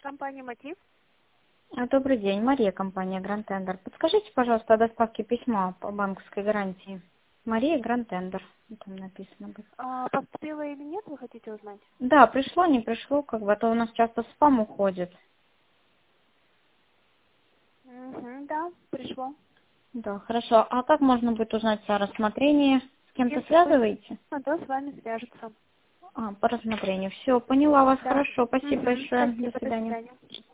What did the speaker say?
компания «Мотив». Добрый день, Мария, компания Grand Tender. Подскажите, пожалуйста, о доставке письма по банковской гарантии. Мария Grand Tender, там написано будет. Поступило или нет, вы хотите узнать? Да, пришло, не пришло, а то у нас часто спам уходит. Угу, да, пришло. Да, хорошо. А как можно будет узнать о рассмотрении? С кем-то Если связываете? то с вами свяжется. По рассмотрению. Все, поняла вас, Да. хорошо. Спасибо большое. До Спасибо, до свидания. свидания.